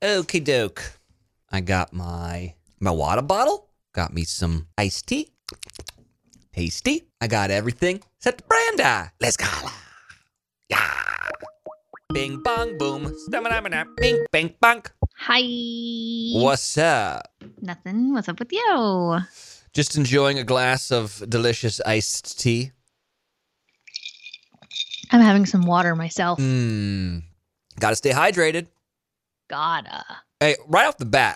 Okie doke. I got my water bottle. Got me some iced tea. Tasty. I got everything. Set the branda. Let's go. Yeah. Bing bong boom. Bing bang bang. Hi. What's up? Nothing. What's up with you? Just enjoying a glass of delicious iced tea. I'm having some water myself. Gotta stay hydrated. Gotta. Hey, right off the bat,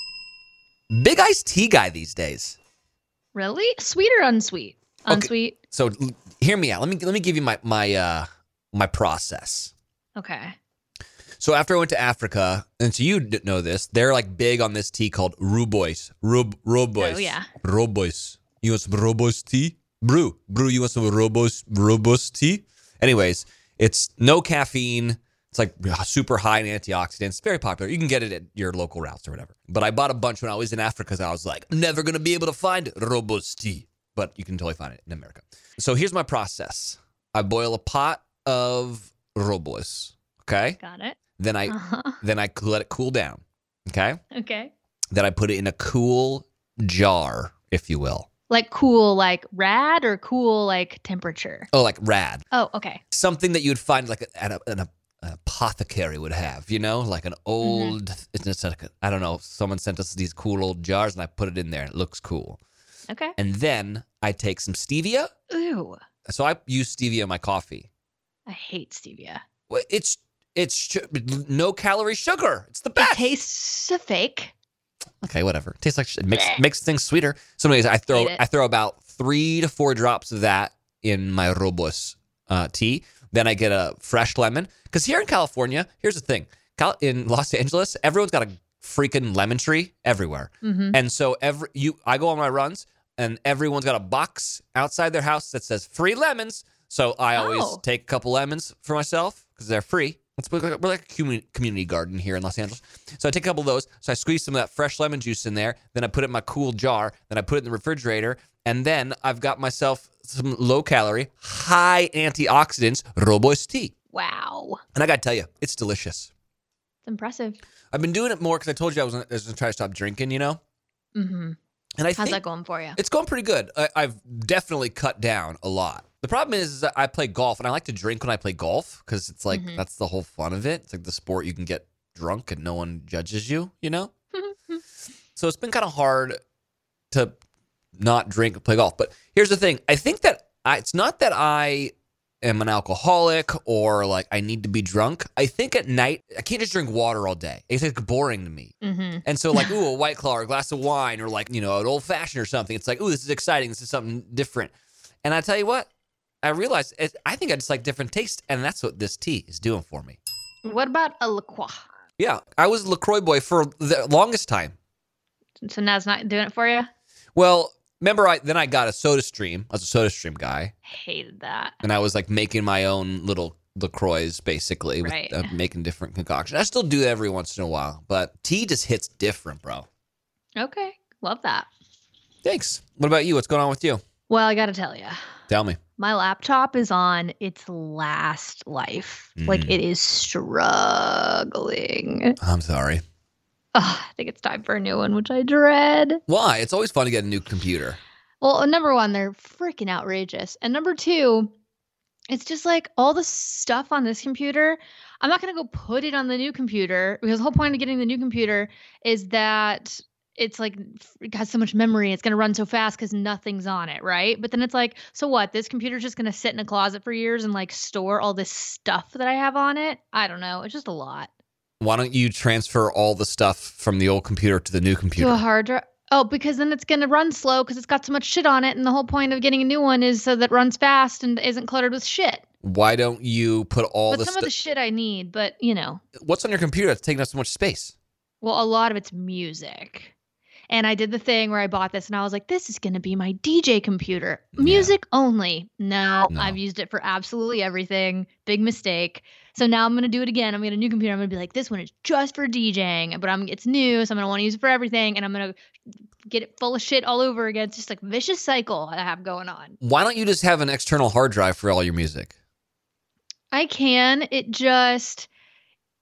big iced tea guy these days. Really? Sweet or unsweet? Unsweet. So hear me out. Let me give you my process. Okay. So after I went to Africa, and so you didn't know this, they're like big on this tea called Rooibos. Rooibos. Oh yeah. Rooibos. You want some Rooibos tea? Brew. You want some Rooibos tea? Anyways, it's no caffeine. It's like super high in antioxidants. Very popular. You can get it at your local routes or whatever. But I bought a bunch when I was in Africa because I was like, never going to be able to find Rooibos tea. But you can totally find it in America. So here's my process. I boil a pot of Rooibos. Okay? Got it. Then I let it cool down. Okay? Okay. Then I put it in a cool jar, if you will. Like cool, like rad, or cool, like temperature? Oh, like rad. Oh, okay. Something that you would find like an apothecary would have, you know, like an old. It's like I don't know. Someone sent us these cool old jars, and I put it in there. It looks cool. Okay. And then I take some stevia. Ooh. So I use stevia in my coffee. I hate stevia. Well, it's no calorie sugar. It's the best. It tastes fake. Okay, whatever. It tastes like shit. Makes things sweeter. So anyways, I throw about 3 to 4 drops of that in my Rooibos tea. Then I get a fresh lemon. Because here in California, here's the thing. In Los Angeles, everyone's got a freaking lemon tree everywhere. Mm-hmm. And so I go on my runs, and everyone's got a box outside their house that says free lemons. So I always take a couple lemons for myself because they're free. We're like a community garden here in Los Angeles. So I take a couple of those. So I squeeze some of that fresh lemon juice in there. Then I put it in my cool jar. Then I put it in the refrigerator. And then I've got myself some low-calorie, high antioxidants Rooibos tea. Wow. And I got to tell you, it's delicious. It's impressive. I've been doing it more because I told you I was going to try to stop drinking, you know? Mm-hmm. And How's that going for you? It's going pretty good. I've definitely cut down a lot. The problem is that I play golf, and I like to drink when I play golf because it's like that's the whole fun of it. It's like the sport you can get drunk and no one judges you, you know? So it's been kind of hard to not drink and play golf. But here's the thing. I think that it's not that I am an alcoholic or like I need to be drunk. I think at night, I can't just drink water all day. It's like boring to me. Mm-hmm. And so like, a White Claw or a glass of wine or like, an old fashioned or something. It's like, this is exciting. This is something different. And I tell you what, I realized I think I just like different tastes. And that's what this tea is doing for me. What about a La Croix? Yeah, I was a LaCroix boy for the longest time. So now it's not doing it for you? Well, remember, I got a SodaStream. I was a SodaStream guy. Hated that. And I was like making my own little LaCroix, basically, Right. with making different concoctions. I still do that every once in a while, but tea just hits different, bro. Okay. Love that. Thanks. What about you? What's going on with you? Well, I got to tell you. Tell me. My laptop is on its last life. Like, it is struggling. I'm sorry. I think it's time for a new one, which I dread. Why? It's always fun to get a new computer. Well, number one, they're freaking outrageous. And number two, it's just like all the stuff on this computer, I'm not going to go put it on the new computer because the whole point of getting the new computer is that it's like it has so much memory. It's going to run so fast because nothing's on it, right? But then it's like, so what? This computer's just going to sit in a closet for years and like store all this stuff that I have on it? I don't know. It's just a lot. Why don't you transfer all the stuff from the old computer to the new computer? To a hard drive. Oh, because then it's going to run slow because it's got so much shit on it. And the whole point of getting a new one is so that it runs fast and isn't cluttered with shit. Why don't you put all But some of the shit I need, but What's on your computer that's taking up so much space? Well, a lot of it's music. And I did the thing where I bought this and I was like, this is going to be my DJ computer. Music only. No, I've used it for absolutely everything. Big mistake. So now I'm going to do it again. I'm going to get a new computer. I'm going to be like, this one is just for DJing, but it's new. So I'm going to want to use it for everything. And I'm going to get it full of shit all over again. It's just like a vicious cycle I have going on. Why don't you just have an external hard drive for all your music? I can. It just...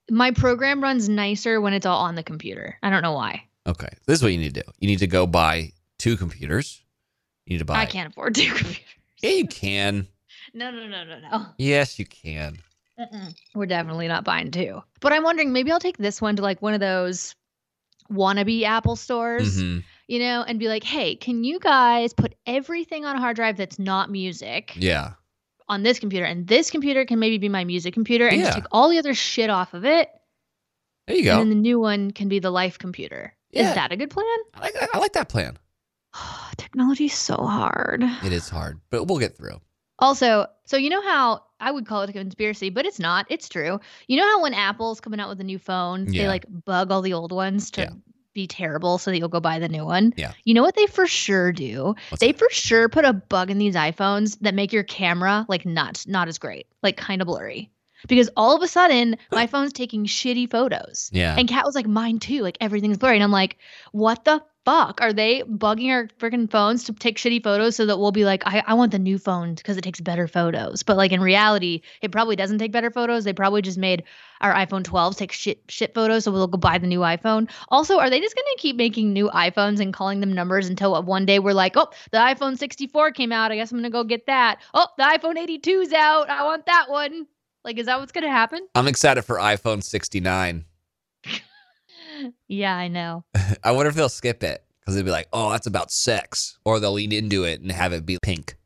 My program runs nicer when it's all on the computer. I don't know why. Okay. This is what you need to do. You need to go buy 2 computers. You need to buy. I can't afford 2 computers. Yeah, you can. No. Yes, you can. We're definitely not buying 2. But I'm wondering, maybe I'll take this one to like one of those wannabe Apple stores, and be like, hey, can you guys put everything on a hard drive that's not music on this computer? And this computer can maybe be my music computer and just take all the other shit off of it. There you go. And then the new one can be the life computer. Yeah. Is that a good plan? I like that plan. Technology's so hard. It is hard, but we'll get through. Also, so you know how I would call it a conspiracy, but it's not. It's true. You know how when Apple's coming out with a new phone, they like bug all the old ones to be terrible so that you'll go buy the new one? Yeah. You know what they for sure do? They for sure put a bug in these iPhones that make your camera like not as great, like kind of blurry. Because all of a sudden, my phone's taking shitty photos. Yeah. And Kat was like, mine too. Like everything's blurry. And I'm like, what the fuck? Are they bugging our freaking phones to take shitty photos so that we'll be like, I want the new phone because it takes better photos. But like in reality, it probably doesn't take better photos. They probably just made our iPhone 12s take shit photos, so we'll go buy the new iPhone. Also, are they just going to keep making new iPhones and calling them numbers until one day we're like, oh, the iPhone 64 came out. I guess I'm going to go get that. Oh, the iPhone 82's out. I want that one. Like, is that what's going to happen? I'm excited for iPhone 69. Yeah, I know. I wonder if they'll skip it because they'll be like, oh, that's about sex. Or they'll lean into it and have it be pink.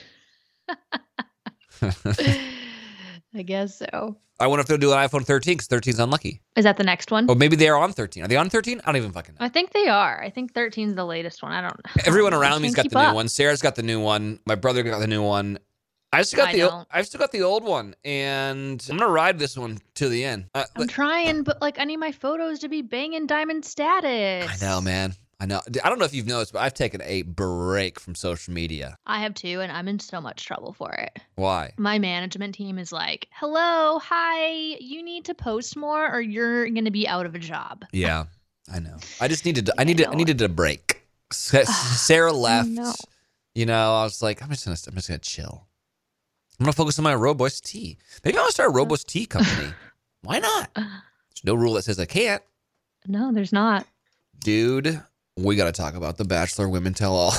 I guess so. I wonder if they'll do an iPhone 13 because 13's unlucky. Is that the next one? Oh, maybe they're on 13. Are they on 13? I don't even fucking know. I think they are. I think 13's the latest one. I don't know. Everyone around me's got the new one. Sarah's got the new one. My brother got the new one. I've still got the old one, and I'm gonna ride this one to the end. I'm trying, but like I need my photos to be banging diamond status. I know, man. I know. I don't know if you've noticed, but I've taken a break from social media. I have too, and I'm in so much trouble for it. Why? My management team is like, "Hello, hi, you need to post more, or you're gonna be out of a job." Yeah, I know. I just needed. I needed a break. Sarah left. No. You know, I was like, I'm just gonna chill. I'm going to focus on my Robo's Tea. Maybe I want to start a Robo's Tea company. Why not? There's no rule that says I can't. No, there's not. Dude, we got to talk about The Bachelor Women Tell All.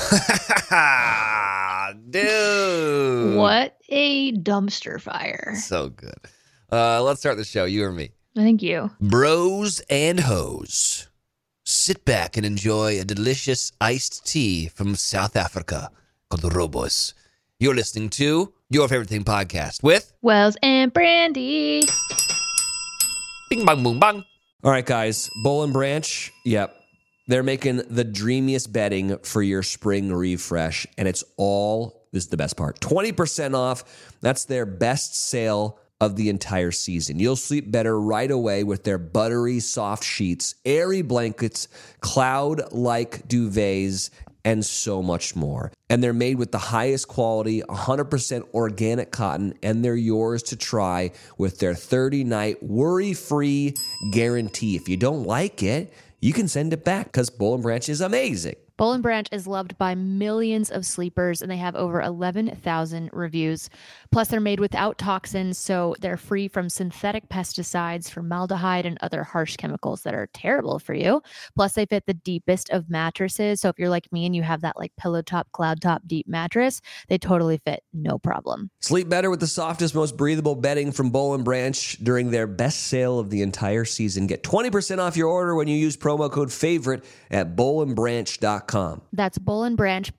Dude. What a dumpster fire. So good. Let's start the show, you or me. Thank you. Bros and hoes. Sit back and enjoy a delicious iced tea from South Africa called Robo's. You're listening to Your Favorite Thing Podcast with Wells and Brandy. Bing bang boom bang. All right, guys. Boll and Branch. Yep. They're making the dreamiest bedding for your spring refresh. And this is the best part, 20% off. That's their best sale of the entire season. You'll sleep better right away with their buttery soft sheets, airy blankets, cloud-like duvets, and so much more. And they're made with the highest quality, 100% organic cotton, and they're yours to try with their 30-night worry-free guarantee. If you don't like it, you can send it back because Boll and Branch is amazing. Boll and Branch is loved by millions of sleepers, and they have over 11,000 reviews. Plus, they're made without toxins, so they're free from synthetic pesticides, formaldehyde, and other harsh chemicals that are terrible for you. Plus, they fit the deepest of mattresses, so if you're like me and you have that like pillow top, cloud top, deep mattress, they totally fit, no problem. Sleep better with the softest, most breathable bedding from Boll and Branch during their best sale of the entire season. Get 20% off your order when you use promo code FAVORITE at bollandbranch.com. That's Boll and Branch,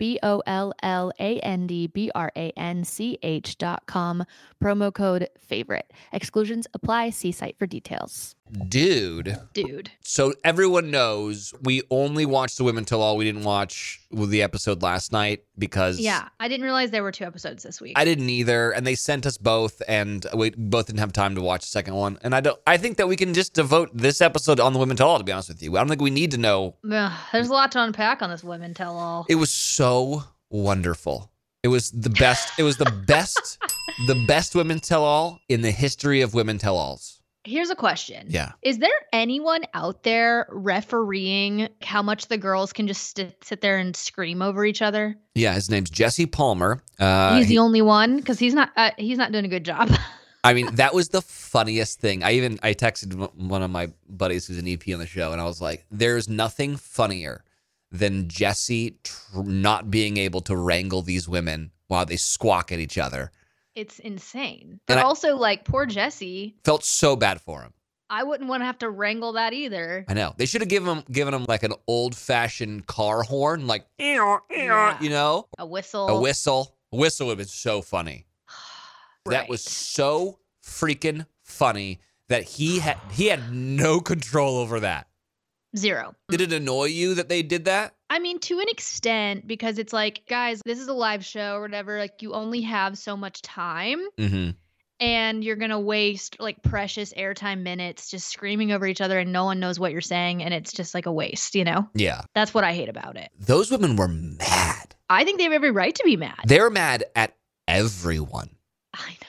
BOLLANDBRANCH.com. Promo code FAVORITE. Exclusions apply. See site for details. Dude. So everyone knows we only watched The Women Tell All. We didn't watch the episode last night because... Yeah, I didn't realize there were 2 episodes this week. I didn't either, and they sent us both, and we both didn't have time to watch the second one. And I think that we can just devote this episode on The Women Tell All, to be honest with you. I don't think we need to know... There's a lot to unpack on this Women Tell All. It was so wonderful. It was the best. It was the best, the best Women Tell All in the history of Women Tell Alls. Here's a question. Yeah. Is there anyone out there refereeing how much the girls can just sit there and scream over each other? Yeah, his name's Jesse Palmer. He's the only one because he's not doing a good job. I mean, that was the funniest thing. I texted one of my buddies who's an EP on the show, and I was like, there's nothing funnier than Jesse not being able to wrangle these women while they squawk at each other. It's insane. And But also, like, poor Jesse, Felt so bad for him. I wouldn't want to have to wrangle that either. I know. They should have given him like an old-fashioned car horn, like, Yeah. you know? A whistle. A whistle. A whistle would have been so funny. That was so freaking funny that he had no control over that. Zero. Did it annoy you that they did that? I mean, to an extent, because it's like, guys, this is a live show or whatever. Like, you only have so much time, Mm-hmm. and you're going to waste like precious airtime minutes just screaming over each other, and no one knows what you're saying. And it's just like a waste, you know? Yeah. That's what I hate about it. Those women were mad. I think they have every right to be mad. They were mad at everyone. I know.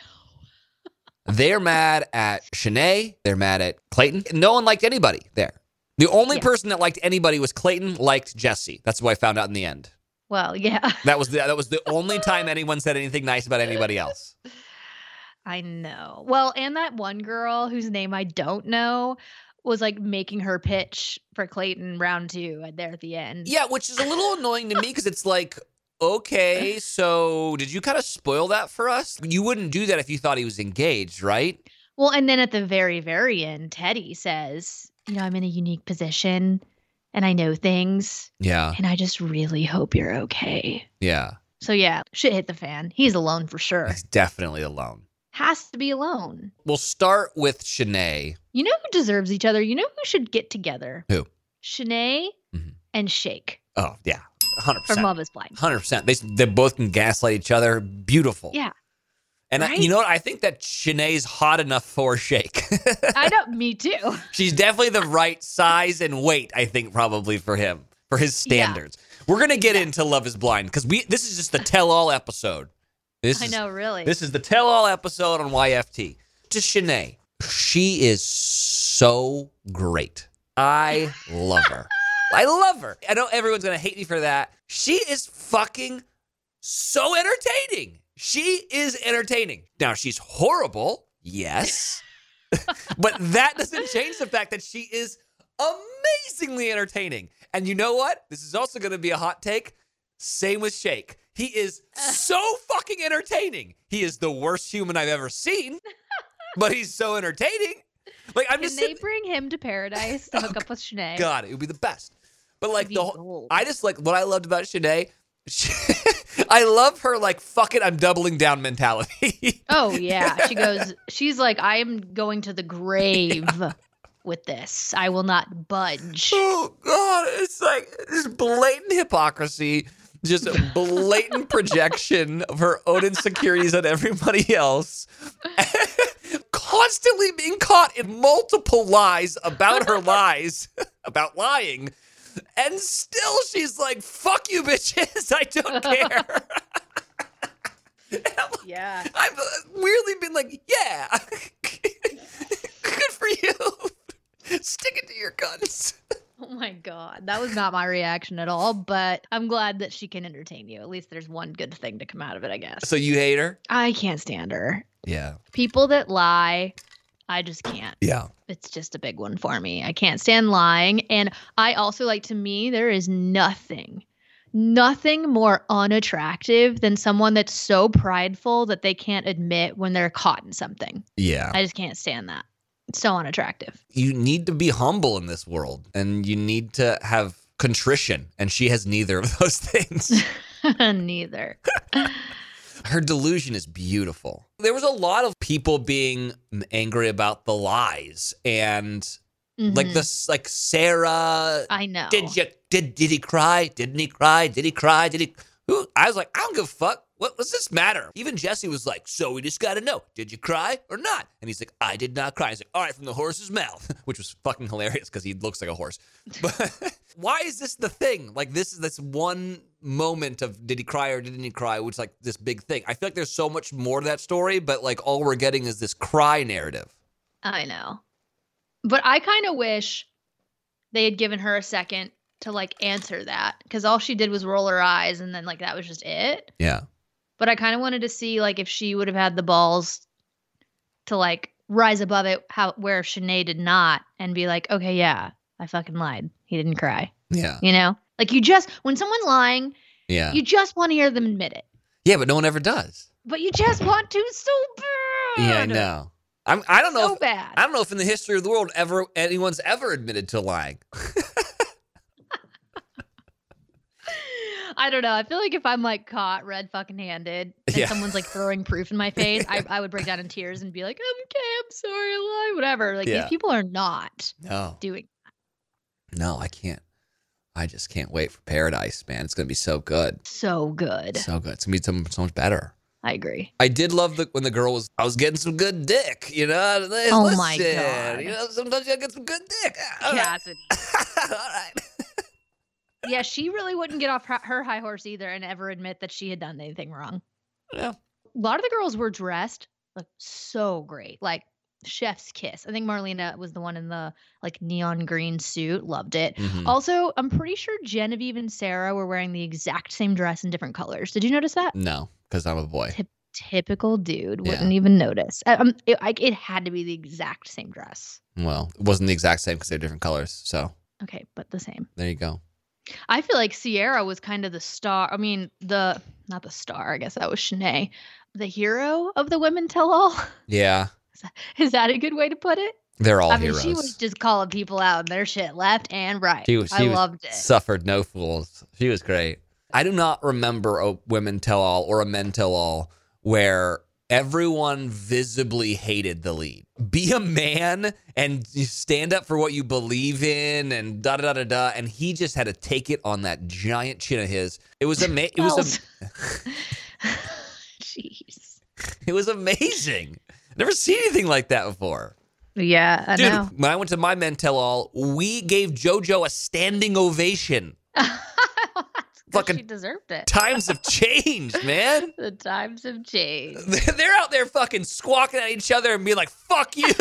They're mad at Shanae. They're mad at Clayton. No one liked anybody there. The only Yeah. person that liked anybody was Clayton liked Jesse. That's what I found out in the end. Well, yeah. That was the only time anyone said anything nice about anybody else. I know. Well, and that one girl whose name I don't know was like making her pitch for Clayton round 2 there at the end. Yeah, which is a little annoying to me because it's like, okay, so did you kind of spoil that for us? You wouldn't do that if you thought he was engaged, right? Well, and then at the very, very end, Teddy says, you know, I'm in a unique position and I know things Yeah, and I just really hope you're okay. yeah. So yeah, shit hit the fan. He's alone for sure. He's definitely alone. Has to be alone. We'll start with Shanae. You know who deserves each other? You know who should get together? Who? Shanae Mhm. and Shake Oh, yeah, 100%. from Love is Blind. 100%. They both can gaslight each other. Beautiful. Yeah. And Right? you know what? I think that Shanae's hot enough for Shake. I know, me too. She's definitely the right size and weight, I think, probably for him, for his standards. We're going to get into Love is Blind because this is just the tell-all episode. I know, really. This is the tell-all episode on YFT. To Shanae, she is so great. I love her. I love her. I know everyone's going to hate me for that. She is fucking so entertaining. She is entertaining. Now, she's horrible, yes. But that doesn't change the fact that she is amazingly entertaining. And you know what? This is also going to be a hot take. Same with Shake. He is so fucking entertaining. He is the worst human I've ever seen, but he's so entertaining. Like I'm Can just they bring him to paradise to hook up with Shanae? God, it would be the best. But like It'd be the whole, gold. I just like what I loved about Shanae. I love her like fuck it, I'm doubling down mentality. Oh yeah, she's like, I am going to the grave with this. I will not budge. Oh God, it's like this blatant hypocrisy, just a blatant projection of her own insecurities on everybody else. Constantly being caught in multiple lies about her lies, about lying. And still she's like, fuck you bitches, I don't care. Yeah. I've weirdly been like, yeah, good for you. Stick it to your guns. Oh my God. That was not my reaction at all, but I'm glad that she can entertain you. At least there's one good thing to come out of it, I guess. So you hate her? I can't stand her. Yeah. People that lie, I just can't. Yeah. It's just a big one for me. I can't stand lying. And I also like, to me, there is nothing more unattractive than someone that's so prideful that they can't admit when they're caught in something. Yeah. I just can't stand that. It's so unattractive. You need to be humble in this world and you need to have contrition. And she has neither of those things. Neither. Her delusion is beautiful. There was a lot of people being angry about the lies and like Mhm. this, like Sarah. I know. Did he cry? Didn't he cry? Did he cry? Did he? Who? I was like, I don't give a fuck. What does this matter? Even Jesse was like, so we just got to know, did you cry or not? And he's like, I did not cry. He's like, all right, from the horse's mouth, which was fucking hilarious because he looks like a horse. But why is this the thing? Like this is this one moment of did he cry or didn't he cry, which is like this big thing. I feel like there's so much more to that story, but like all we're getting is this cry narrative. I know. But I kind of wish they had given her a second to like answer that, because all she did was roll her eyes and then like that was just it. Yeah. But I kind of wanted to see like if she would have had the balls to like rise above it where Shanae did not and be like, okay, yeah, I fucking lied. He didn't cry. Yeah. You know? Like when someone's lying, Yeah. you just want to hear them admit it. Yeah, but no one ever does. But you just want to so bad. Yeah, I know. I don't know. So bad. I don't know if in the history of the world anyone's ever admitted to lying. I don't know. I feel like if I'm like caught red fucking handed and Yeah. someone's like throwing proof in my face, I would break down in tears and be like, I'm okay, I'm sorry, I lied, whatever. Like Yeah. these people are not No. doing. No, I can't. I just can't wait for Paradise, man. It's going to be so good. So good. So good. It's going to be so much better. I agree. I did love when the girl I was getting some good dick, you know? Oh my God. You know, sometimes you get some good dick. All right. Cassidy. All right. Yeah, she really wouldn't get off her high horse either and ever admit that she had done anything wrong. Yeah. A lot of the girls were dressed like so great, like chef's kiss. I think Marlena was the one in the like neon green suit. Loved it. Mhm. Also, I'm pretty sure Genevieve and Sarah were wearing the exact same dress in different colors. Did you notice that? No, because I'm a boy. Typical dude Yeah. wouldn't even notice. It had to be the exact same dress. Well, it wasn't the exact same because they're different colors. So Okay, but the same. there you go. I feel like Sierra was kind of the star. I mean, not the star. I guess that was Shanae, the hero of the women tell all. Yeah. Is that a good way to put it? They're all I mean, heroes. she was just calling people out and their shit left and right. She I loved it. Suffered no fools. She was great. I do not remember a women tell all or a men tell all where everyone visibly hated the lead. Be a man and you stand up for what you believe in and da da da da da. And he just had to take it on that giant chin of his. It was amazing. Jeez. It was amazing. Never seen anything like that before. Yeah, I Dude, know. when I went to my men tell all, we gave JoJo a standing ovation. Fucking she deserved it. Times have changed, man. The times have changed. They're out there fucking squawking at each other and being like, fuck you.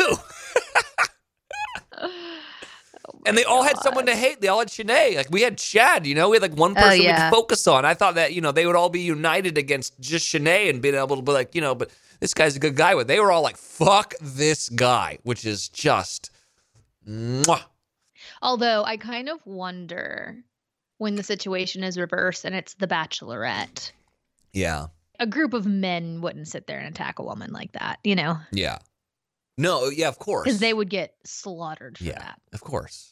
And they all had someone to hate. They all had Shanae. Like, we had Chad, you know? We had like one person we could focus on. I thought that, you know, they would all be united against just Shanae and being able to be like, you know, but this guy's a good guy. But they were all like, fuck this guy, which is just, mwah. Although I kind of wonder when the situation is reversed and it's the Bachelorette. Yeah. A group of men wouldn't sit there and attack a woman like that, you know? Yeah. No, yeah, of course. Because they would get slaughtered for Yeah, that. of course.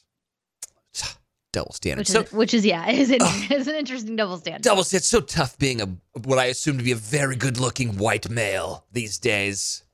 Double standard. Which is an interesting double standard. Double standard. It's so tough being what I assume to be a very good-looking white male these days.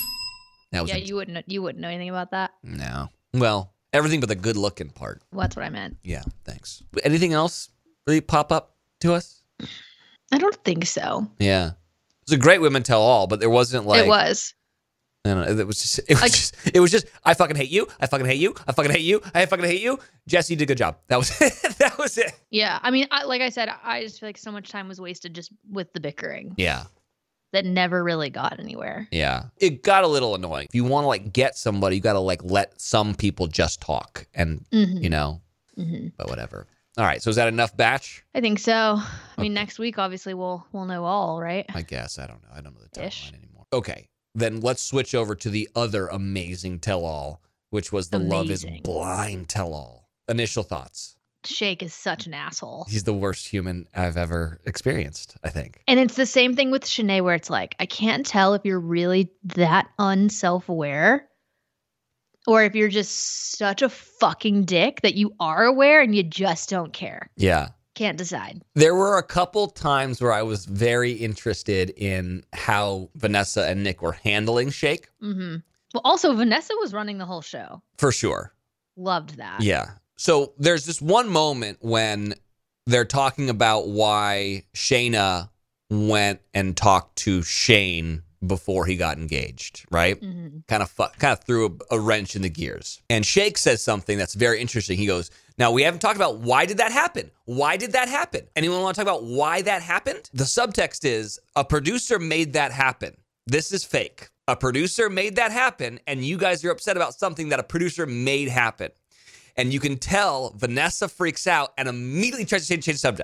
You wouldn't know anything about that. No. Well, everything but the good-looking part. Well, that's what I meant. Yeah, thanks. Anything else really pop up to us? I don't think so. Yeah. It was a great women tell all, but there wasn't like It was. I don't know. It was just I fucking hate you. I fucking hate you. I fucking hate you. I fucking hate you. Jesse did a good job. That was it. That was it. Yeah. I mean, like I said, I just feel like so much time was wasted just with the bickering Yeah. that never really got anywhere. Yeah. It got a little annoying. If you want to like get somebody, you got to like let some people just talk and, you know, but whatever. All right. So is that enough, Batch? I think so. I mean, next week, obviously, we'll know all, right? I guess. I don't know. I don't know the Ish. timeline anymore. Okay. Then let's switch over to the other amazing tell-all, which was the Love is Amazing. Blind tell-all. Initial thoughts. Shake is such an asshole. He's the worst human I've ever experienced, I think. And it's the same thing with Shanae where it's like, I can't tell if you're really that unself-aware or if you're just such a fucking dick that you are aware and you just don't care. Yeah. Can't decide. There were a couple times where I was very interested in how Vanessa and Nick were handling Shake. Mm-hmm. Well, also, Vanessa was running the whole show. For sure. Loved that. Yeah. So there's this one moment when they're talking about why Shayna went and talked to Shane before he got engaged, right? Mm-hmm. Kind of threw a wrench in the gears. And Shake says something that's very interesting. He goes, now we haven't talked about why did that happen? Why did that happen? Anyone want to talk about why that happened? The subtext is a producer made that happen. This is fake. A producer made that happen, and you guys are upset about something that a producer made happen. And you can tell Vanessa freaks out and immediately tries to change the subject.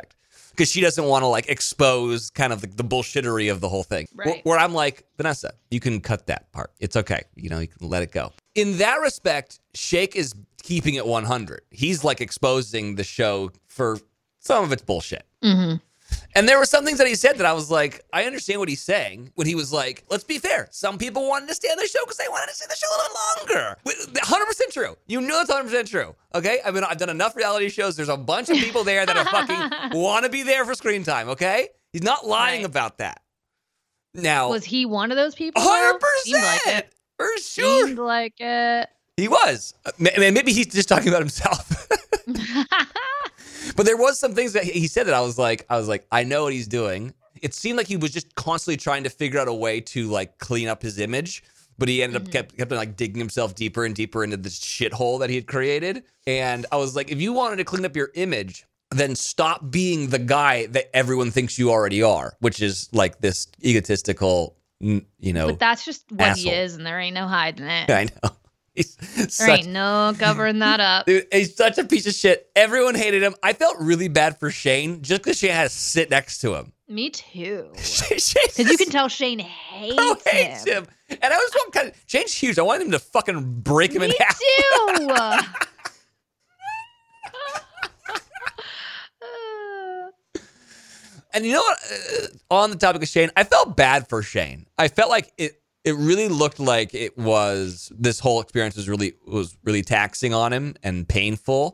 because she doesn't want to like expose kind of the bullshittery of the whole thing. Right. Where I'm like, Vanessa, you can cut that part. It's okay. You know, you can let it go. In that respect, Shake is keeping it 100. He's like exposing the show for some of its bullshit. Mm-hmm. And there were some things that he said that I was like, I understand what he's saying when he was like, let's be fair. Some people wanted to stay on the show because they wanted to stay on the show a little longer. 100% true. You know it's 100% true. Okay? I've done enough reality shows. There's a bunch of people there that are fucking want to be there for screen time. Okay? He's not lying about that. Now, Was he one of those people? 100%. Seemed like it. For sure. Seemed like it. He was. Maybe he's just talking about himself. But there was some things that he said that I was like, I know what he's doing. It seemed like he was just constantly trying to figure out a way to like clean up his image, but he ended up kept like digging himself deeper and deeper into this shithole that he had created. And I was like, if you wanted to clean up your image, then stop being the guy that everyone thinks you already are, which is like this egotistical, you know. But that's just what asshole. he is, and there ain't no hiding it. I know. There ain't no covering that up. Dude, he's such a piece of shit. Everyone hated him. I felt really bad for Shane just because Shane had to sit next to him. Me too. Because Because you can tell Shane hates him. And I was kind of, Shane's huge. I wanted him to fucking break him in half. Me too. And you know what? On the topic of Shane, I felt bad for Shane. I felt like it really looked like it was, this whole experience was really taxing on him and painful.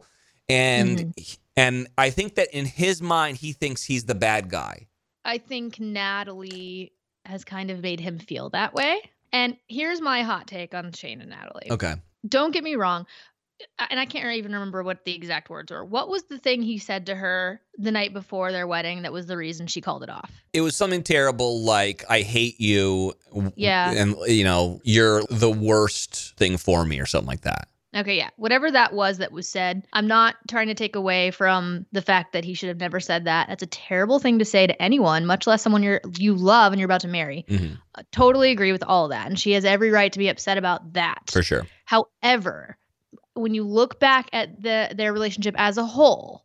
And and I think that in his mind, he thinks he's the bad guy. I think Natalie has kind of made him feel that way. And here's my hot take on Shane and Natalie. Okay. Don't get me wrong. And I can't even remember what the exact words were. What was the thing he said to her the night before their wedding that was the reason she called it off? It was something terrible like, I hate you. Yeah. And, you know, you're the worst thing for me or something like that. Okay, yeah. Whatever that was said, I'm not trying to take away from the fact that he should have never said that. That's a terrible thing to say to anyone, much less someone you love and you're about to marry. I totally agree with all of that. And she has every right to be upset about that. For sure. However, when you look back at their relationship as a whole,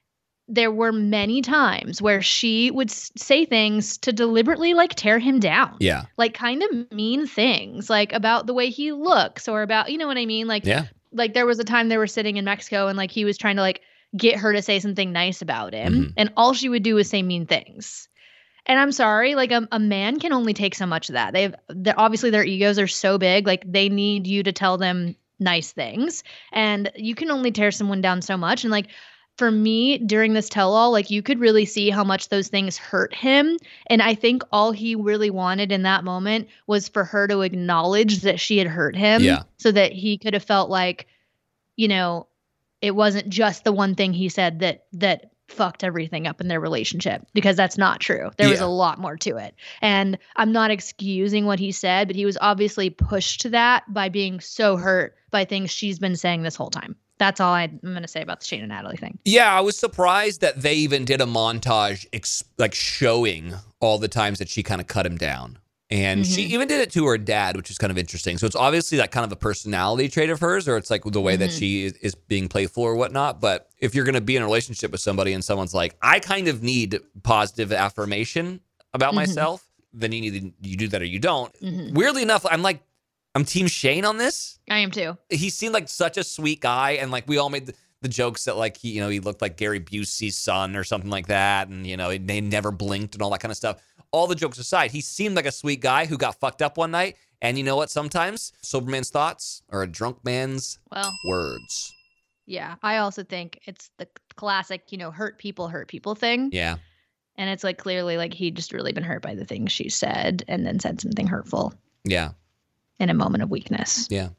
there were many times where she would say things to deliberately like tear him down. Yeah. Like kind of mean things like about the way he looks or about, you know what I mean? Like, Yeah. Like there was a time they were sitting in Mexico and like he was trying to like get her to say something nice about him. And all she would do was say mean things. And I'm sorry, like a man can only take so much of that. Obviously their egos are so big. Like they need you to tell them nice things, and you can only tear someone down so much. And like for me during this tell-all, like you could really see how much those things hurt him. And I think all he really wanted in that moment was for her to acknowledge that she had hurt him, so that he could have felt like, you know, it wasn't just the one thing he said that fucked everything up in their relationship, because that's not true. There was a lot more to it. And I'm not excusing what he said, but he was obviously pushed to that by being so hurt by things she's been saying this whole time. That's all I'm going to say about the Shane and Natalie thing. Yeah, I was surprised that they even did a montage like showing all the times that she kind of cut him down. And she even did it to her dad, which is kind of interesting. So it's obviously that kind of a personality trait of hers, or it's like the way that she is being playful or whatnot. But if you're going to be in a relationship with somebody and someone's like, I kind of need positive affirmation about myself, then you do that or you don't. Weirdly enough, I'm team Shane on this. I am too. He seemed like such a sweet guy. And like we all made the jokes that like he looked like Gary Busey's son or something like that. And, you know, they never blinked and all that kind of stuff. All the jokes aside, he seemed like a sweet guy who got fucked up one night. And you know what? Sometimes sober man's thoughts are a drunk man's words. Yeah. I also think it's the classic, you know, hurt people thing. Yeah. And it's like clearly like he'd just really been hurt by the things she said and then said something hurtful. Yeah. In a moment of weakness. Yeah.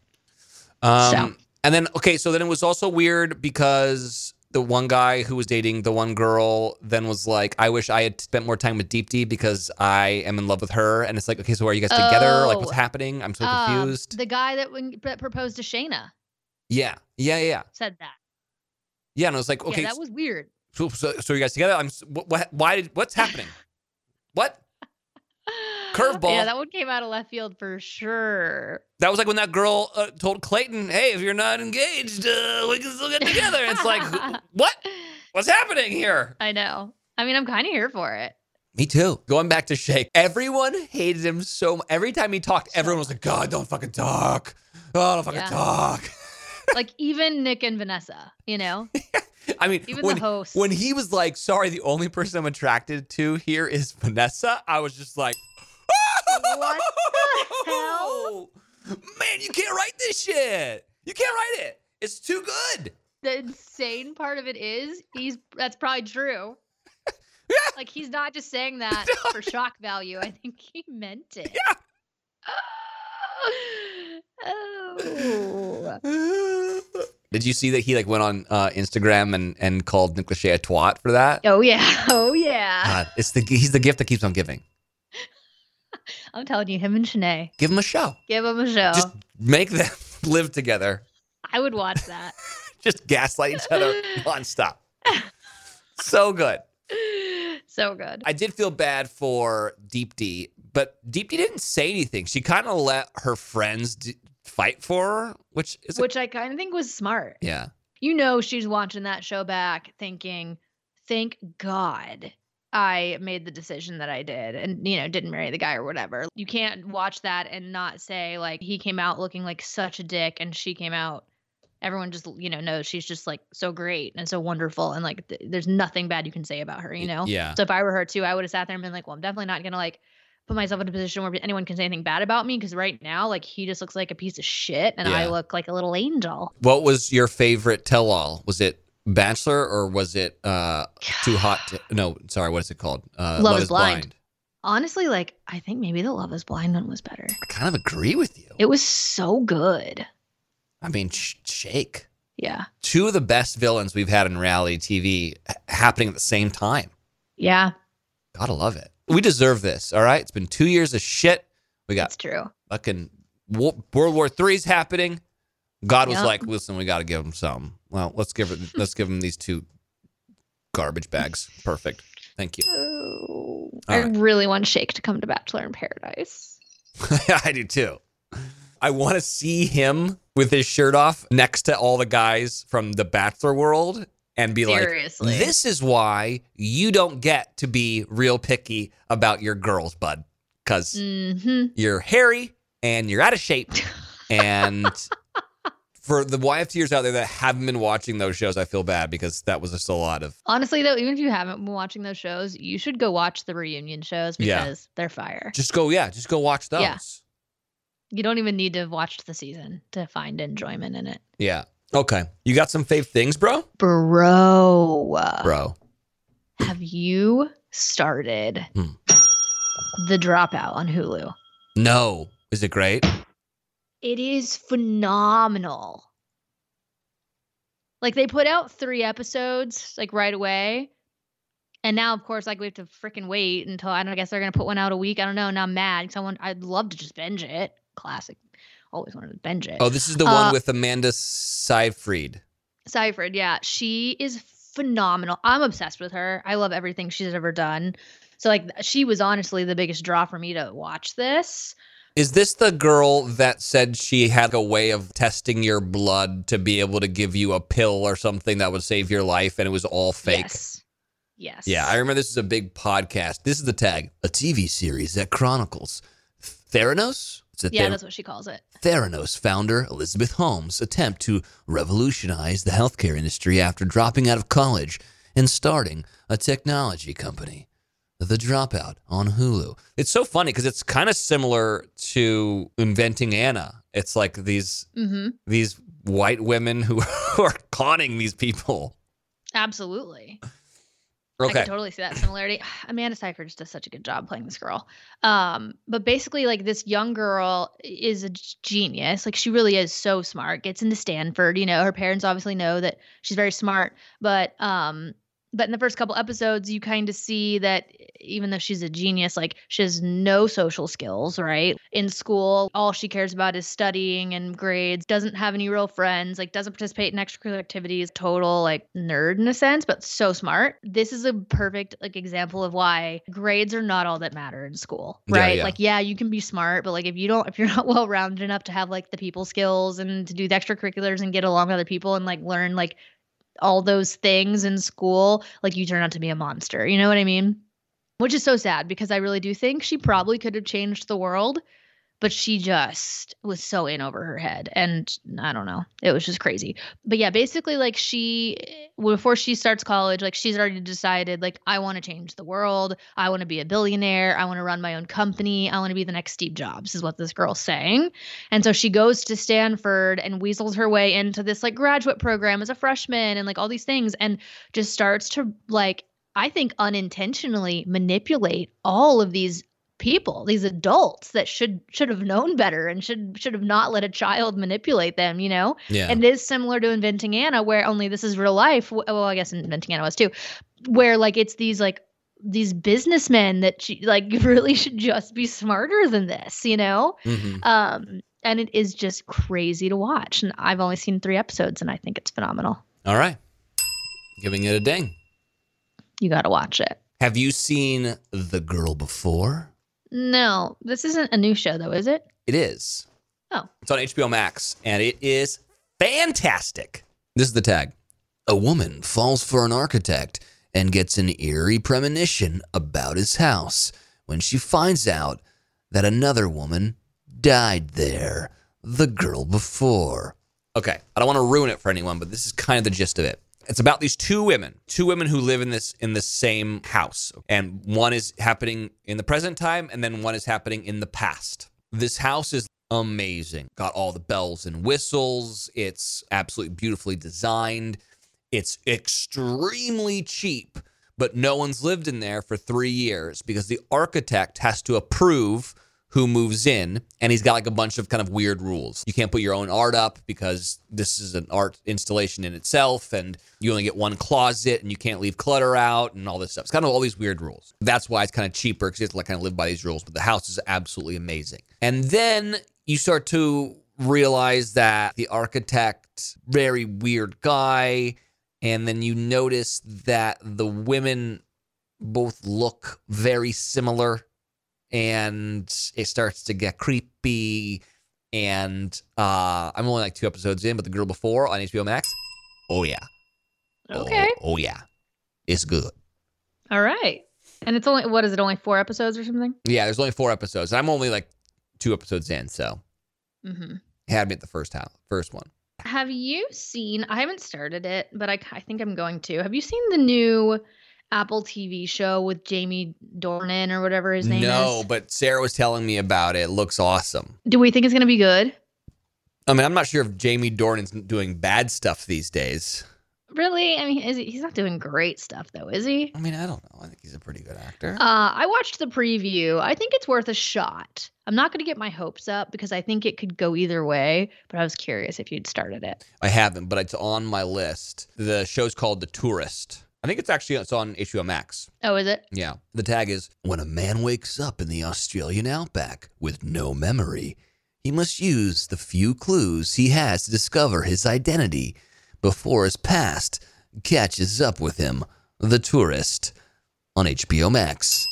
And then, okay, so then it was also weird because the one guy who was dating the one girl then was like, I wish I had spent more time with Deep D because I am in love with her. And it's like, okay, so are you guys together? Like, what's happening? I'm so confused. The guy that proposed to Shayna. Yeah. Said that. Yeah, and I was like, okay. Yeah, that was weird. So you guys together? What's happening? What? Curveball. Yeah, that one came out of left field for sure. That was like when that girl told Clayton, hey, if you're not engaged, we can still get together. It's like, what? What's happening here? I know. I mean, I'm kind of here for it. Me too. Going back to Shake, everyone hated him so much. Every time he talked, everyone was like, God, don't fucking talk. Oh, don't fucking talk. Like even Nick and Vanessa, you know? I mean, Even the host. when he was like, sorry, the only person I'm attracted to here is Vanessa, I was just like, What the hell? Man, you can't write this shit. You can't write it. It's too good. The insane part of it is that's probably true. Like he's not just saying that for shock value. I think he meant it. Yeah. Oh. Did you see that he like went on Instagram and called Nick Lachey a twat for that? Oh yeah. Oh yeah. God, he's the gift that keeps on giving. I'm telling you, him and Shanae. Give him a show. Give him a show. Just make them live together. I would watch that. Just gaslight each other nonstop. So good. So good. I did feel bad for Deep D, but Deep D didn't say anything. She kind of let her friends fight for her, which I kind of think was smart. Yeah. You know, she's watching that show back thinking, thank God I made the decision that I did and, you know, didn't marry the guy or whatever. You can't watch that and not say, like, he came out looking like such a dick and she came out. Everyone just, you know, knows she's just like so great and so wonderful. And like, there's nothing bad you can say about her, you know? Yeah. So if I were her too, I would have sat there and been like, well, I'm definitely not going to like put myself in a position where anyone can say anything bad about me. Cause right now, like he just looks like a piece of shit and I look like a little angel. What was your favorite tell-all? Was it Bachelor or was it Too Hot no, sorry, what is it called? Love is Blind. Honestly, like, I think maybe the Love is Blind one was better. I kind of agree with you. It was so good. I mean, Shake. Yeah. Two of the best villains we've had in reality TV happening at the same time. Yeah. Gotta love it. We deserve this, all right? It's been 2 years of shit. We got That's true. fucking World War III's happening. God was like, listen, we got to give them some. Well, let's give them these two garbage bags. Perfect. Thank you. Oh, I really want Shake to come to Bachelor in Paradise. I do too. I want to see him with his shirt off next to all the guys from the Bachelor world and be Seriously. like, this is why you don't get to be real picky about your girls, bud. Because you're hairy and you're out of shape. And for the YFTers out there that haven't been watching those shows, I feel bad because that was just a lot of... Honestly, though, even if you haven't been watching those shows, you should go watch the reunion shows because they're fire. Just go watch those. Yeah. You don't even need to have watched the season to find enjoyment in it. Yeah. Okay. You got some fave things, bro? Bro. Have you started The Dropout on Hulu? No. Is it great? It is phenomenal. Like they put out 3 episodes like right away. And now, of course, like we have to freaking wait until I guess they're going to put one out a week. I don't know. Now I'm mad because I'd love to just binge it. Classic. Always wanted to binge it. Oh, this is the one with Amanda Seyfried. Seyfried, yeah. She is phenomenal. I'm obsessed with her. I love everything she's ever done. So like she was honestly the biggest draw for me to watch this. Is this the girl that said she had a way of testing your blood to be able to give you a pill or something that would save your life and it was all fake? Yes. Yeah, I remember this is a big podcast. This is the tag. A TV series that chronicles Theranos? That's what she calls it. Theranos founder Elizabeth Holmes' attempt to revolutionize the healthcare industry after dropping out of college and starting a technology company. The Dropout on Hulu. It's so funny because it's kind of similar to Inventing Anna. It's like these white women who are conning these people. Absolutely. Okay. I can totally see that similarity. Amanda Seyfried just does such a good job playing this girl. But basically, like this young girl is a genius. Like she really is so smart. Gets into Stanford. You know, her parents obviously know that she's very smart. But in the first couple episodes, you kind of see that even though she's a genius, like she has no social skills, right? In school, all she cares about is studying and grades, doesn't have any real friends, like doesn't participate in extracurricular activities, total like nerd in a sense, but so smart. This is a perfect like example of why grades are not all that matter in school, right? Yeah. Like, yeah, you can be smart, but like if you're not well-rounded enough to have like the people skills and to do the extracurriculars and get along with other people and like learn like all those things in school, like you turn out to be a monster. You know what I mean? Which is so sad because I really do think she probably could have changed the world, but she just was so in over her head. And I don't know. It was just crazy. But yeah, basically like before she starts college, like she's already decided like, I want to change the world. I want to be a billionaire. I want to run my own company. I want to be the next Steve Jobs is what this girl's saying. And so she goes to Stanford and weasels her way into this like graduate program as a freshman and like all these things and just starts to like, I think unintentionally manipulate all of these people, these adults that should have known better and should have not let a child manipulate them, you know? Yeah. And it is similar to Inventing Anna, where only this is real life. Well, I guess Inventing Anna was too, where like it's these businessmen that like really should just be smarter than this, you know? Mm-hmm. And it is just crazy to watch. And I've only seen 3 episodes and I think it's phenomenal. All right. Giving it a ding. You got to watch it. Have you seen The Girl Before? No, this isn't a new show though, is it? It is. Oh. It's on HBO Max, and it is fantastic. This is the tag. A woman falls for an architect and gets an eerie premonition about his house when she finds out that another woman died there. The Girl Before. Okay, I don't want to ruin it for anyone, but this is kind of the gist of it. It's about these two women who live in the same house. And one is happening in the present time, and then one is happening in the past. This house is amazing. Got all the bells and whistles. It's absolutely beautifully designed. It's extremely cheap, but no one's lived in there for 3 years because the architect has to approve who moves in, and he's got like a bunch of kind of weird rules. You can't put your own art up because this is an art installation in itself, and you only get one closet, and you can't leave clutter out, and all this stuff. It's kind of all these weird rules. That's why it's kind of cheaper, because you have to like kind of live by these rules, but the house is absolutely amazing. And then you start to realize that the architect, very weird guy, and then you notice that the women both look very similar, and it starts to get creepy. And I'm only like 2 episodes in, but The Girl Before on HBO Max, oh yeah. Okay. Oh yeah. It's good. All right. And it's only, what is it, only 4 episodes or something? Yeah, there's only 4 episodes. I'm only like 2 episodes in, so Mm-hmm. had me at the first one. Have you seen, I haven't started it, but I think I'm going to. Have you seen the new Apple TV show with Jamie Dornan or whatever his name is? No, but Sarah was telling me about it. It looks awesome. Do we think it's going to be good? I mean, I'm not sure if Jamie Dornan's doing bad stuff these days. Really? I mean, he's not doing great stuff though, is he? I mean, I don't know. I think he's a pretty good actor. I watched the preview. I think it's worth a shot. I'm not going to get my hopes up because I think it could go either way, but I was curious if you'd started it. I haven't, but it's on my list. The show's called The Tourist. I think it's on HBO Max. Oh, is it? Yeah. The tag is, when a man wakes up in the Australian outback with no memory, he must use the few clues he has to discover his identity before his past catches up with him. The Tourist on HBO Max.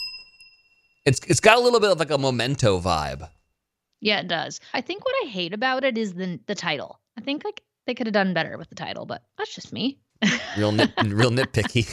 It's got a little bit of like a Memento vibe. Yeah, it does. I think what I hate about it is the title. I think like they could have done better with the title, but that's just me. Real nitpicky.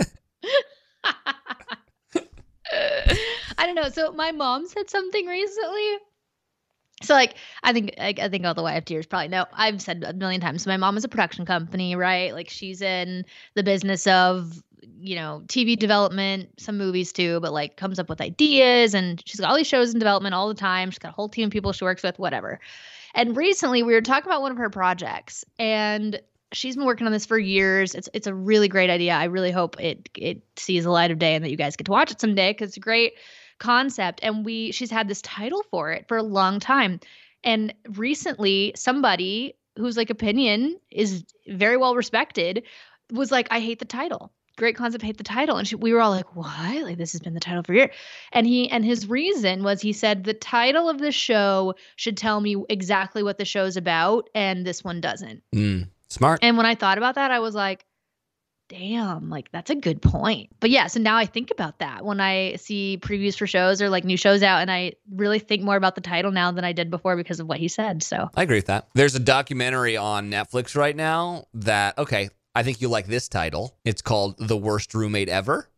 I don't know. So my mom said something recently. So like I think all the way I have tears probably. No, I've said a million times. So my mom is a production company, right? Like she's in the business of, you know, TV development, some movies too, but like comes up with ideas, and she's got all these shows in development all the time. She's got a whole team of people she works with, whatever. And recently we were talking about one of her projects, and she's been working on this for years. It's a really great idea. I really hope it sees the light of day and that you guys get to watch it someday, because it's a great concept. And she's had this title for it for a long time. And recently somebody whose like opinion is very well respected was like, I hate the title. Great concept, hate the title. And we were all like, what? Like, this has been the title for years. And his reason was, he said the title of the show should tell me exactly what the show's about, and this one doesn't. Smart. And when I thought about that, I was like, damn, like that's a good point. But yeah, so now I think about that when I see previews for shows or like new shows out, and I really think more about the title now than I did before because of what he said. So I agree with that. There's a documentary on Netflix right now that, okay, I think you like this title. It's called The Worst Roommate Ever.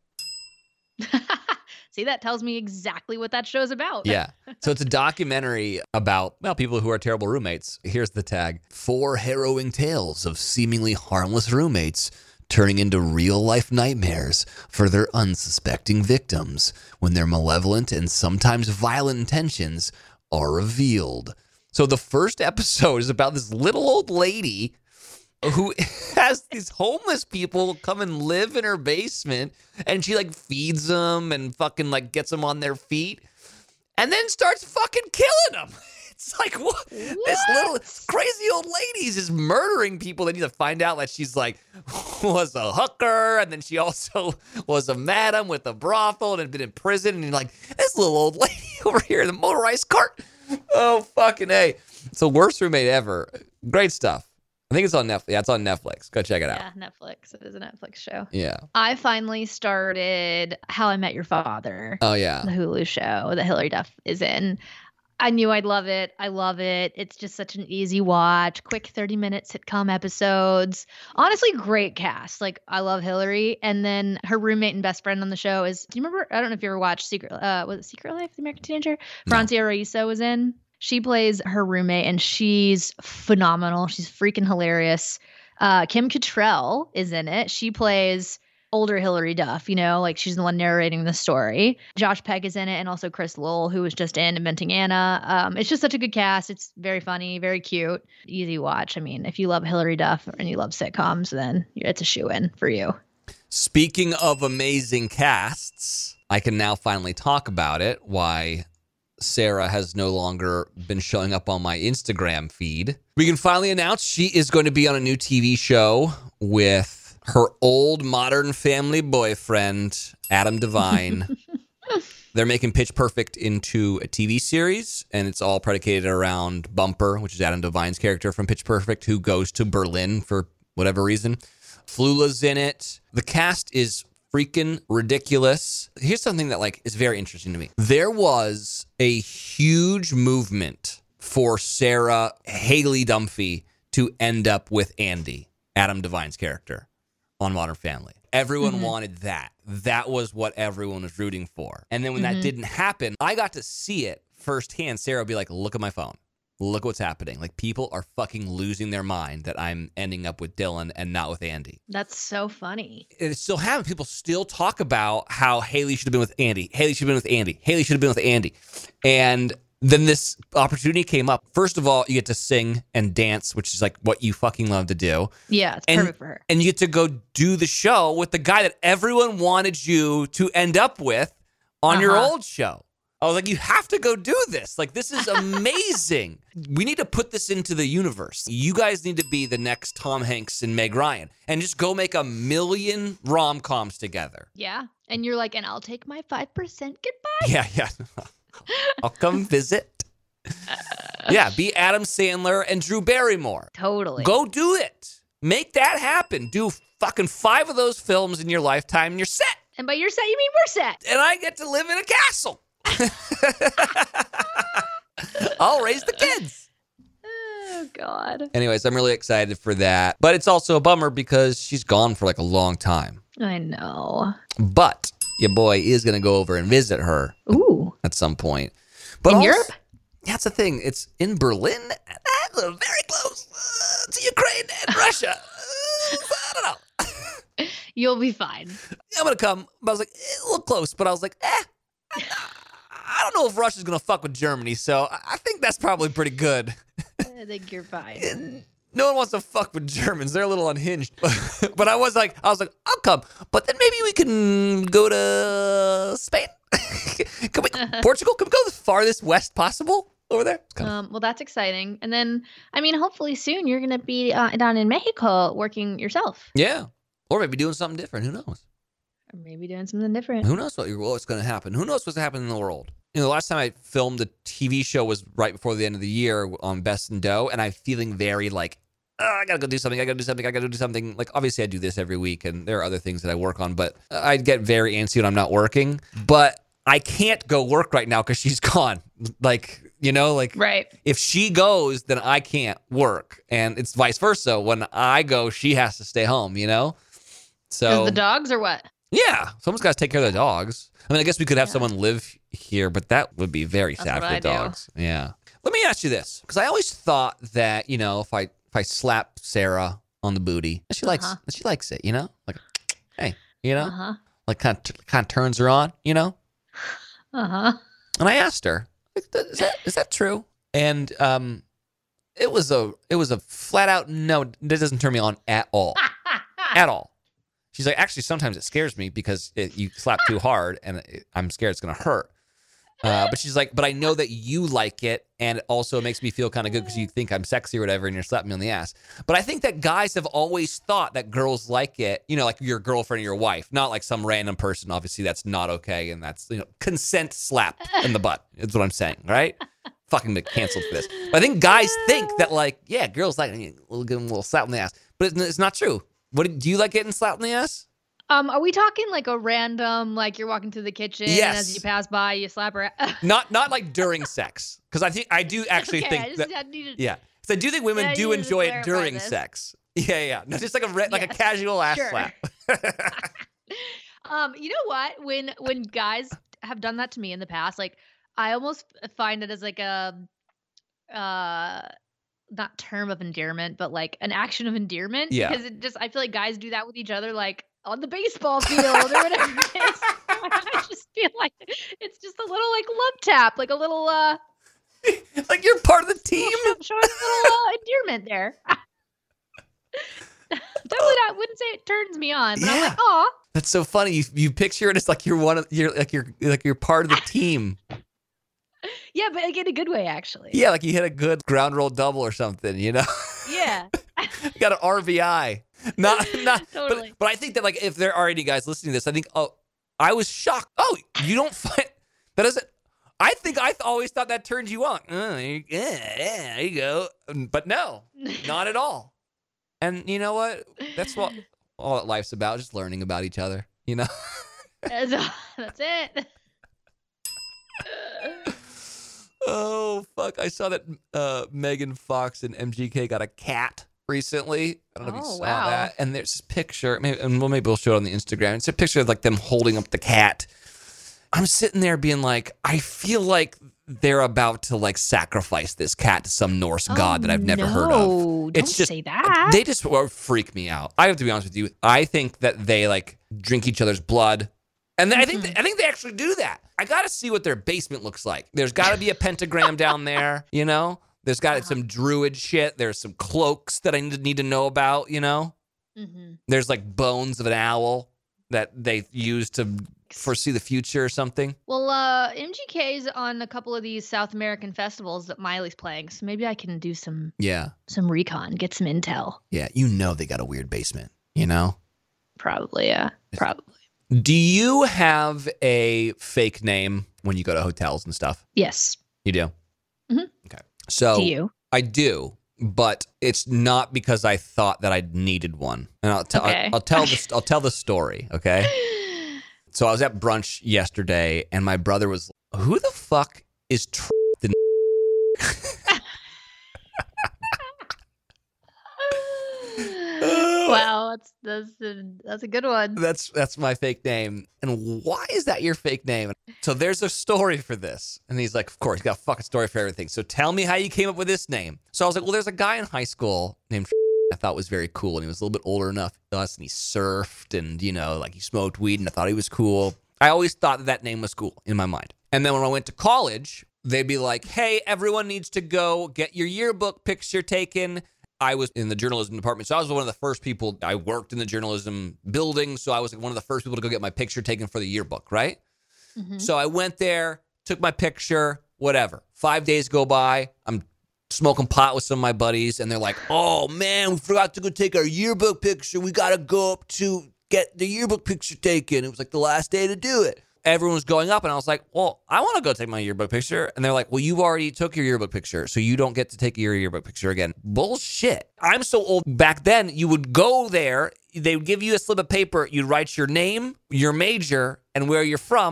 See, that tells me exactly what that show's about. Yeah. So it's a documentary about, well, people who are terrible roommates. Here's the tag. 4 harrowing tales of seemingly harmless roommates turning into real-life nightmares for their unsuspecting victims when their malevolent and sometimes violent intentions are revealed. So the first episode is about this little old lady who has these homeless people come and live in her basement, and she like feeds them and fucking like gets them on their feet and then starts fucking killing them. It's like, what? This little crazy old lady is just murdering people. They need to find out that she's like was a hooker, and then she also was a madam with a brothel and had been in prison. And you're like, this little old lady over here in the motorized cart. Oh, fucking A. It's the worst roommate ever. Great stuff. I think it's on Netflix. Yeah, it's on Netflix. Go check it out. Yeah, Netflix. It is a Netflix show. Yeah. I finally started How I Met Your Father. Oh, yeah. The Hulu show that Hilary Duff is in. I knew I'd love it. I love it. It's just such an easy watch, quick 30-minute sitcom episodes. Honestly, great cast. Like, I love Hilary. And then her roommate and best friend on the show is, do you remember? I don't know if you ever watched Secret Life, the American Teenager? No. Francia Raisa was in. She plays her roommate, and she's phenomenal. She's freaking hilarious. Kim Cattrall is in it. She plays older Hilary Duff, like she's the one narrating the story. Josh Peck is in it, and also Chris Lowell, who was just in Inventing Anna. It's just such a good cast. It's very funny, very cute, easy watch. I mean, if you love Hilary Duff and you love sitcoms, then it's a shoo-in for you. Speaking of amazing casts, I can now finally talk about it, why Sarah has no longer been showing up on my Instagram feed. We can finally announce she is going to be on a new TV show with her old Modern Family boyfriend, Adam Devine. They're making Pitch Perfect into a TV series, and it's all predicated around Bumper, which is Adam Devine's character from Pitch Perfect, who goes to Berlin for whatever reason. Flula's in it. The cast is freaking ridiculous. Here's something that is very interesting to me. There was a huge movement for Sarah Haley Dunphy to end up with Andy, Adam Devine's character, on Modern Family. Everyone wanted that. That was what everyone was rooting for. And then when that didn't happen, I got to see it firsthand. Sarah would be like, look at my phone. Look what's happening. People are fucking losing their mind that I'm ending up with Dylan and not with Andy. That's so funny. It still happens. People still talk about how Haley should have been with Andy. Haley should have been with Andy. Haley should have been with Andy. And then this opportunity came up. First of all, you get to sing and dance, which is what you fucking love to do. Yeah, it's perfect for her. And you get to go do the show with the guy that everyone wanted you to end up with on your old show. I was like, you have to go do this. This is amazing. We need to put this into the universe. You guys need to be the next Tom Hanks and Meg Ryan and just go make 1 million rom-coms together. Yeah. And you're like, and I'll take my 5%. Goodbye. Yeah. I'll come visit. Yeah, be Adam Sandler and Drew Barrymore. Totally. Go do it. Make that happen. Do fucking 5 of those films in your lifetime and you're set. And by your set, you mean we're set. And I get to live in a castle. I'll raise the kids. Oh, God. Anyways, I'm really excited for that. But it's also a bummer because she's gone for a long time. I know. But your boy is going to go over and visit her at some point. But in Europe? Yeah, that's the thing. It's in Berlin. That's very close to Ukraine and Russia. I don't know. You'll be fine. I'm going to come. But I was like, a little close. But I was like, I don't know if Russia's going to fuck with Germany, so I think that's probably pretty good. I think you're fine. No one wants to fuck with Germans. They're a little unhinged. But I was like, I'll come. But then maybe we can go to Spain. Portugal? Can we go the farthest west possible over there? Well, that's exciting. And then, hopefully soon you're going to be down in Mexico working yourself. Yeah. Or maybe doing something different. Who knows? Or maybe doing something different. Who knows what's going to happen? Who knows what's happening in the world? The last time I filmed a TV show was right before the end of the year on Best in Dough, and I'm feeling very I got to go do something. I got to do something. Obviously, I do this every week, and there are other things that I work on, but I get very antsy when I'm not working. But I can't go work right now because she's gone. You know, like Right. if she goes, then I can't work. And it's vice versa. When I go, she has to stay home, you know? So The dogs or what? yeah, someone's got to take care of the dogs. I mean, I guess we could have someone live here, but that would be very sad what for the I do. dogs. Yeah. Let me ask you this, because I always thought that, you know, if I slap Sarah on the booty, she likes it, you know? Like, hey, you know? Uh-huh. Like kind of turns her on, you know? Uh-huh. And I asked her, is that true? And it was a flat out no. That doesn't turn me on at all, at all. She's like, actually, sometimes it scares me because you slap too hard, and I'm scared it's gonna hurt. But she's like, but I know that you like it, and it also makes me feel kind of good because you think I'm sexy or whatever, and you're slapping me on the ass. But I think that guys have always thought that girls like it, you know, like your girlfriend or your wife, not like some random person. Obviously, that's not okay, and that's, you know, consent slap in the butt. Is what I'm saying, right? Fucking get canceled for this. But I think guys think that, like, yeah, girls like it. We'll give them a little slap on the ass, but it's not true. Do you like getting slapped in the ass? Are we talking like a random, like you're walking through the kitchen and as you pass by, you slap her? Not like during sex, because I do actually think that. Yeah, because I do think women do enjoy it during sex. Yeah. No, just like a casual ass slap. You know what? When guys have done that to me in the past, like I almost find it as like a not term of endearment, but like an action of endearment. Yeah. Because I feel like guys do that with each other, like on the baseball field or whatever it is. I just feel like it's just a little like love tap, like a little like you're part of the team. Showing a little endearment there. Definitely not. Wouldn't say it turns me on, but I'm like, aw. That's so funny. You picture it as like you're part of the team. Yeah, but like in a good way, actually. Yeah, like you hit a good ground roll double or something, you know? Yeah. You got an RBI. Not Totally. but I think that like if there are any guys listening to this, I think I was shocked. Oh, you don't find that doesn't I think I always thought that turned you on. Yeah, there you go. But no, not at all. And you know what? That's what all that life's about, just learning about each other, you know? That's it. Oh, fuck. I saw that Megan Fox and MGK got a cat recently. I don't know if you saw that. And there's this picture, maybe we'll show it on the Instagram. It's a picture of like them holding up the cat. I'm sitting there being like, I feel like they're about to like sacrifice this cat to some Norse god that I've never heard of. Don't say that. They just freak me out. I have to be honest with you. I think that they like drink each other's blood. And I think they actually do that. I got to see what their basement looks like. There's got to be a pentagram down there, you know? There's got some druid shit. There's some cloaks that I need to know about, you know? Mm-hmm. There's like bones of an owl that they use to foresee the future or something. Well, MGK's on a couple of these South American festivals that Miley's playing, so maybe I can do some recon, get some intel. Yeah, you know they got a weird basement, you know? Probably, yeah. Probably. Do you have a fake name when you go to hotels and stuff? Yes. You do? Mm-hmm. Okay. So do you? I do, but it's not because I thought that I needed one. And I'll tell the story, okay? So I was at brunch yesterday, and my brother was like, who the fuck is the Wow, that's a good one. That's my fake name. And why is that your fake name? So there's a story for this. And he's like, of course, you got a fucking story for everything. So tell me how you came up with this name. So I was like, well, there's a guy in high school named I thought was very cool. And he was a little bit older enough than us, and he surfed and, you know, like he smoked weed, and I thought he was cool. I always thought that name was cool in my mind. And then when I went to college, they'd be like, hey, everyone needs to go get your yearbook picture taken. I was in the journalism department, so I was one of the first people. I worked in the journalism building, so I was one of the first people to go get my picture taken for the yearbook, right? Mm-hmm. So I went there, took my picture, whatever. 5 days go by, I'm smoking pot with some of my buddies, and they're like, oh, man, we forgot to go take our yearbook picture. We got to go up to get the yearbook picture taken. It was like the last day to do it. Everyone was going up, and I was like, well, I want to go take my yearbook picture. And they're like, well, you already took your yearbook picture, so you don't get to take your yearbook picture again. Bullshit. I'm so old. Back then, you would go there, they would give you a slip of paper, you'd write your name, your major, and where you're from,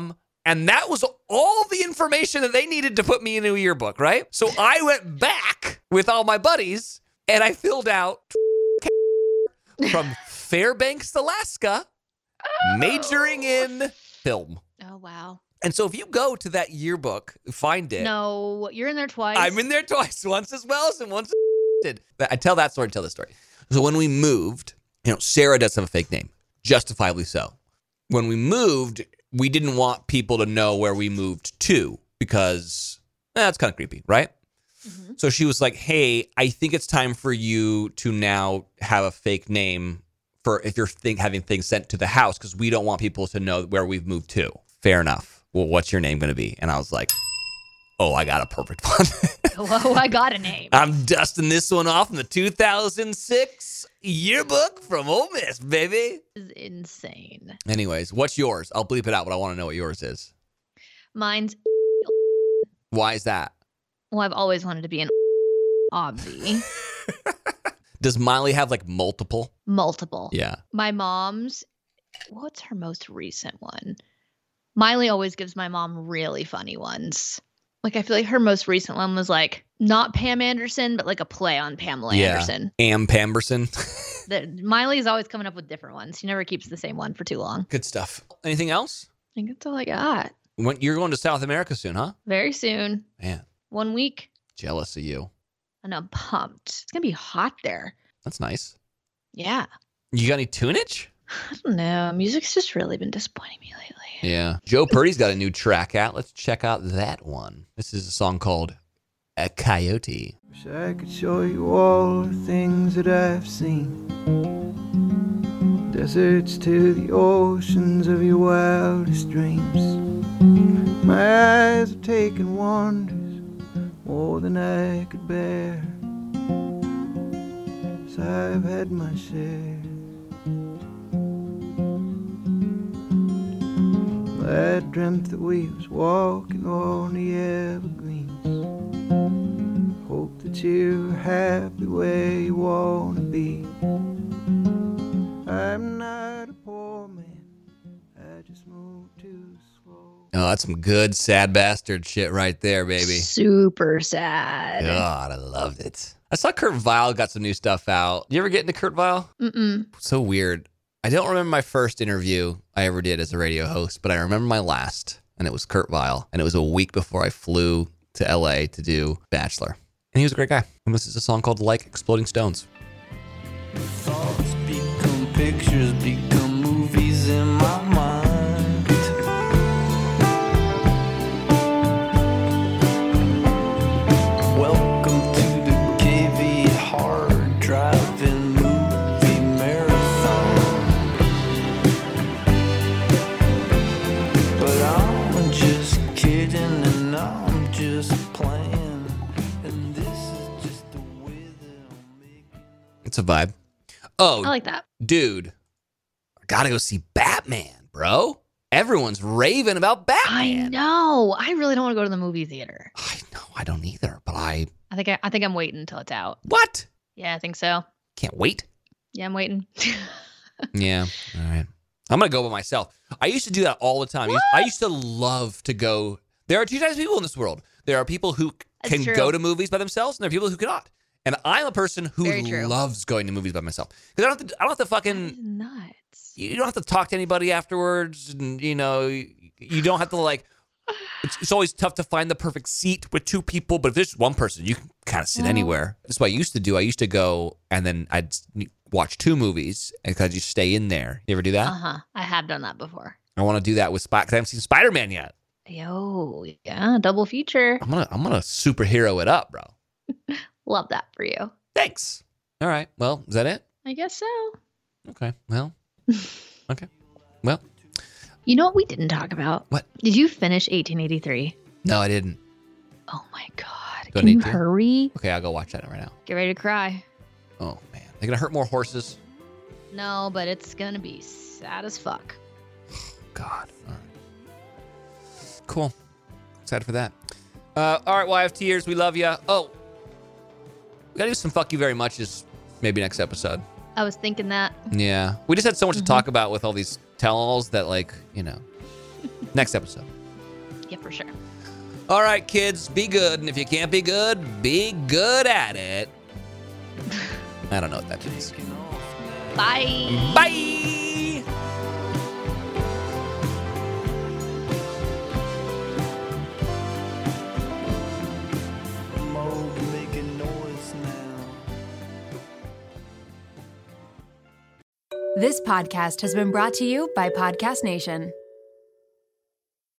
And that was all the information that they needed to put me into a yearbook, right? So I went back with all my buddies and I filled out from Fairbanks, Alaska, majoring in film. Oh, wow. And so if you go to that yearbook, find it. No, you're in there twice. I'm in there twice, once as Wells and once as did. I tell that story, tell this story. So when we moved, Sarah does have a fake name, justifiably so. When we moved, we didn't want people to know where we moved to because that's kind of creepy, right? Mm-hmm. So she was like, hey, I think it's time for you to now have a fake name for if you're having things sent to the house because we don't want people to know where we've moved to. Fair enough. Well, what's your name going to be? And I was like, oh, I got a perfect one. Whoa, I got a name. I'm dusting this one off in the 2006 yearbook from Ole Miss, baby. This is insane. Anyways, what's yours? I'll bleep it out, but I want to know what yours is. Mine's. Why is that? Well, I've always wanted to be an obvi. Does Miley have like multiple? Multiple. Yeah. My mom's, what's her most recent one? Miley always gives my mom really funny ones. Like, I feel like her most recent one was like, not Pam Anderson, but like a play on Pamela Anderson. Am Pamberson. Miley is always coming up with different ones. She never keeps the same one for too long. Good stuff. Anything else? I think that's all I got. You're going to South America soon, huh? Very soon. Man. 1 week. Jealous of you. And I'm pumped. It's going to be hot there. That's nice. Yeah. You got any tunage? I don't know. Music's just really been disappointing me lately. Yeah. Joe Purdy's got a new track out. Let's check out that one. This is a song called A Coyote. Wish I could show you all the things that I've seen. Deserts to the oceans of your wildest dreams. My eyes have taken wonders more than I could bear. So I've had my share. I dreamt that we was walking on the evergreens. Hope that you're happy where you wanna be. I'm not a poor man, I just moved too slow. Oh, that's some good sad bastard shit right there, baby. Super sad. God, I loved it. I saw Kurt Vile got some new stuff out. You ever get into Kurt Vile? Mm-mm. So weird. I don't remember my first interview I ever did as a radio host, but I remember my last, and it was Kurt Vile, and it was a week before I flew to LA to do Bachelor. And he was a great guy. And this is a song called Like Exploding Stones. Thoughts become pictures, become movies in my mind. Welcome to the KV hard driving movie marathon. But I'm just kidding and I'm just playing. And this is just the way that I'm making. It's a vibe. Oh, I like that. dude, I gotta go see Batman, bro. Everyone's raving about Batman. I know. I really don't want to go to the movie theater. I know, I don't either, but I think I'm waiting until it's out. what? Yeah, I think so. Can't wait. Yeah, I'm waiting. Yeah, all right. I'm gonna go by myself. I used to do that all the time. I used to love to go. There are two types of people in this world. There are people who That's can true. go to movies by themselves, and there are people who cannot. And I'm a person who Very true. loves going to movies by myself because I don't have to That fucking. is nuts. You don't have to talk to anybody afterwards, and you don't have to like. It's always tough to find the perfect seat with two people, but if there's one person, you can kind of sit anywhere. That's what I used to do. I used to go and then I'd watch two movies and I'd just stay in there. You ever do that? Uh-huh. I have done that before. I want to do that with Spot because I haven't seen Spider-Man yet. Yo, yeah, double feature. I'm gonna superhero it up, bro. Love that for you. Thanks. All right. Well, is that it? I guess so. Okay. Well. Okay. Well. You know what we didn't talk about? What? Did you finish 1883? No, I didn't. Oh my God. Do I Can you need to? hurry? Okay, I'll go watch that right now. Get ready to cry. Oh man, they're gonna hurt more horses. No, but it's going to be sad as fuck. God. All right. Cool. Excited for that. All right, YFTers, we love you. Oh, we gotta do some fuck you very muches maybe next episode. I was thinking that. Yeah. We just had so much to talk about with all these tell-alls that, like, next episode. Yeah, for sure. All right, kids, be good. And if you can't be good at it. I don't know what that means. Bye. Bye. Mold making noise now. This podcast has been brought to you by Podcast Nation.